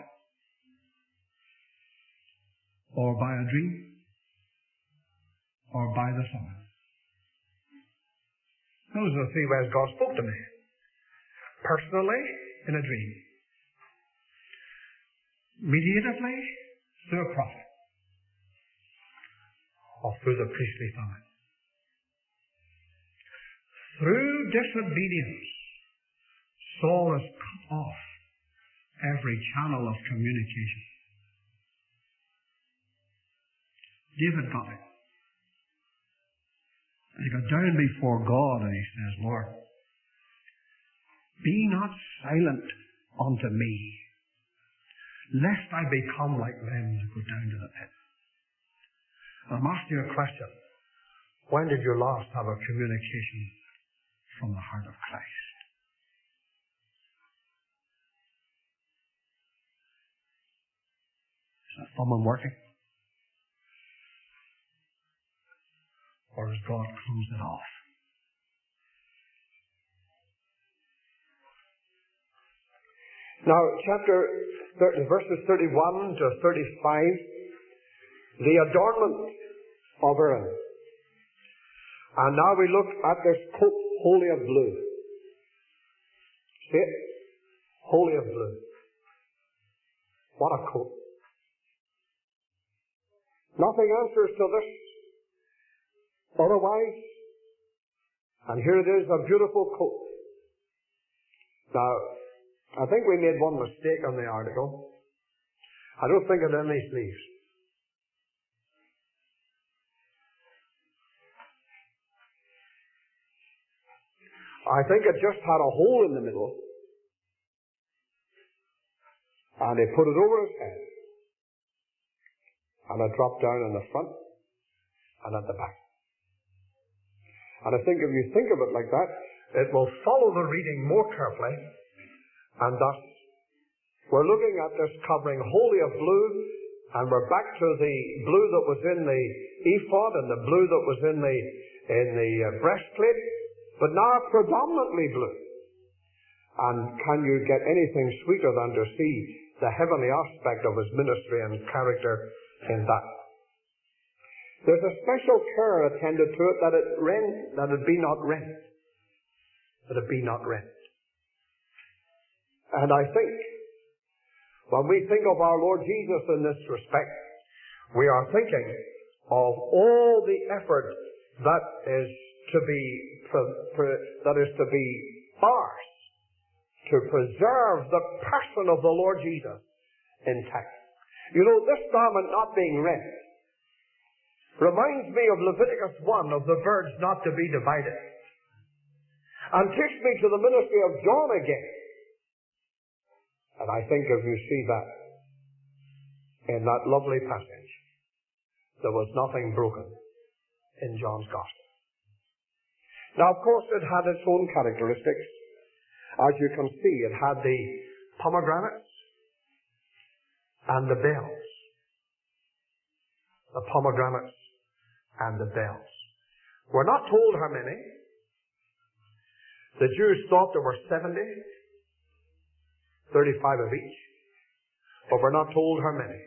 or by a dream, or by the Son. Those are the three ways God spoke to me. Personally, in a dream. Mediatively, through a prophet. Or through the priestly family. Through disobedience, Saul has cut off every channel of communication. David got it. And he got down before God and he says, Lord, be not silent unto me, lest I become like them that go down to the pit. I'm asking you a question. When did you last have a communication from the heart of Christ? Is that thumbing working? Or has God closed it off? Now, verses 31 to 35, the adornment of Aaron. And now we look at this coat wholly of blue. See it? Wholly of blue. What a coat. Nothing answers to this. Otherwise, and here it is, a beautiful coat. Now, I think we made one mistake on the article. I don't think it had any sleeves. I think it just had a hole in the middle, and they put it over his head, and it dropped down in the front and at the back. And I think if you think of it like that, it will follow the reading more carefully, and thus we're looking at this covering wholly of blue, and we're back to the blue that was in the ephod and the blue that was in the breastplate, but now predominantly blue. And can you get anything sweeter than to see the heavenly aspect of his ministry and character in that? There's a special care attended to it that it be not rent. That it be not rent. And I think, when we think of our Lord Jesus in this respect, we are thinking of all the effort that is to be ours to preserve the person of the Lord Jesus intact. You know, this garment not being rent reminds me of Leviticus 1, of the birds not to be divided. and takes me to the ministry of John again. And I think if you see that in that lovely passage, there was nothing broken in John's Gospel. Now, of course, it had its own characteristics. As you can see, it had the pomegranates and the bells. The pomegranates and the bells. We're not told how many. The Jews thought there were 70, 35 of each, but we're not told how many.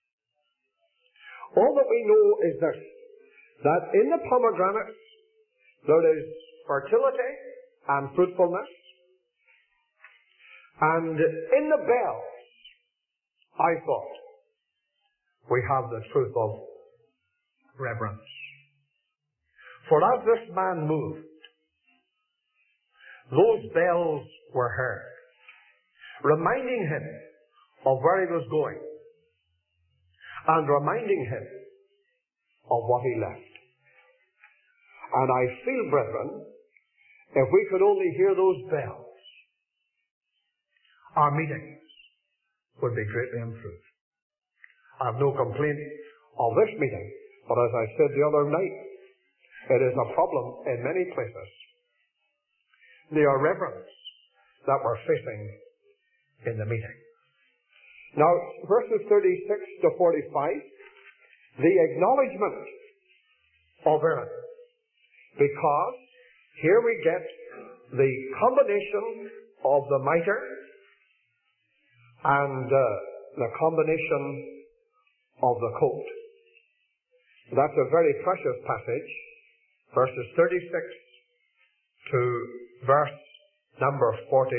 All that we know is this, that in the pomegranates there is fertility and fruitfulness, and in the bells, I thought, we have the truth of reverence. For as this man moved, those bells were heard, reminding him of where he was going, and reminding him of what he left. And I feel, brethren, if we could only hear those bells, our meetings would be greatly improved. I have no complaint of this meeting, but as I said the other night, it is a problem in many places. The irreverence that we're facing in the meeting. Now, verses 36 to 45, the acknowledgement of Aaron. Because here we get the combination of the mitre and the combination of the coat. That's a very precious passage, verses 36 to verse number 45.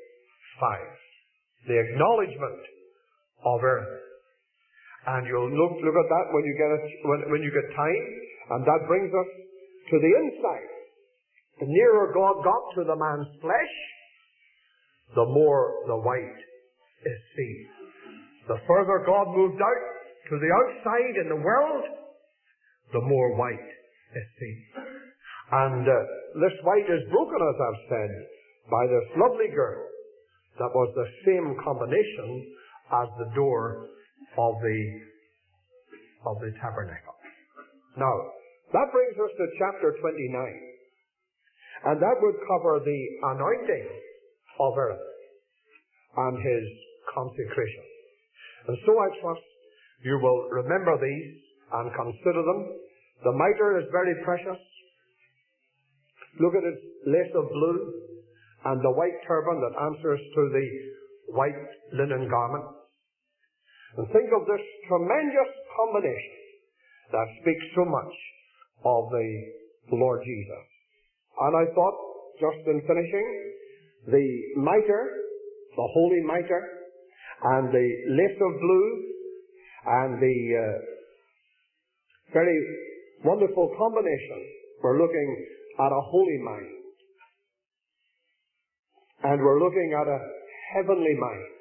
The acknowledgement of Aaron. And you'll look at that when you get time, and that brings us to the inside. The nearer God got to the man's flesh, the more the white is seen. The further God moved out to the outside in the world, the more white is seen. And this white is broken, as I've said, by this lovely girl that was the same combination as the door of the tabernacle. Now, that brings us to chapter 29. And that would cover the anointing of Aaron and his consecration. And so I trust you will remember these and consider them. The mitre is very precious. Look at its lace of blue and the white turban that answers to the white linen garment. And think of this tremendous combination that speaks so much of the Lord Jesus. And I thought, just in finishing, the mitre, the holy mitre, and the lace of blue, and the very wonderful combination, we're looking at a holy mind. And we're looking at a heavenly mind.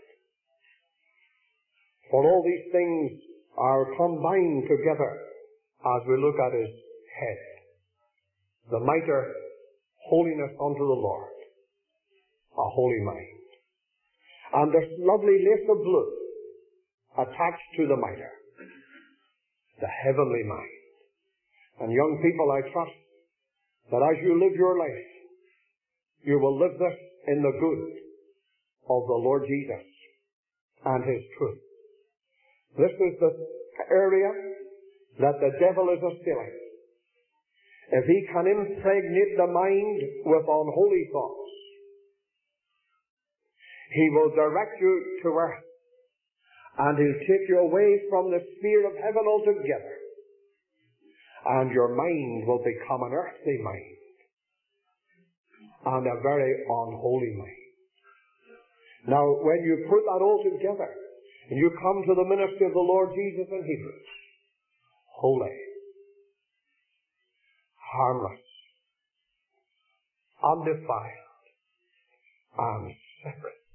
For all these things are combined together as we look at his head. The mitre, holiness unto the Lord, a holy mind. And this lovely lace of blue attached to the mitre, the heavenly mind. And young people, I trust that as you live your life, you will live this in the good of the Lord Jesus and his truth. This is the area that the devil is assailing. If he can impregnate the mind with unholy thoughts, he will direct you to earth, and he'll take you away from the sphere of heaven altogether, and your mind will become an earthly mind and a very unholy mind. Now, when you put that all together, and you come to the ministry of the Lord Jesus in Hebrews, holy, harmless, undefiled, and separate.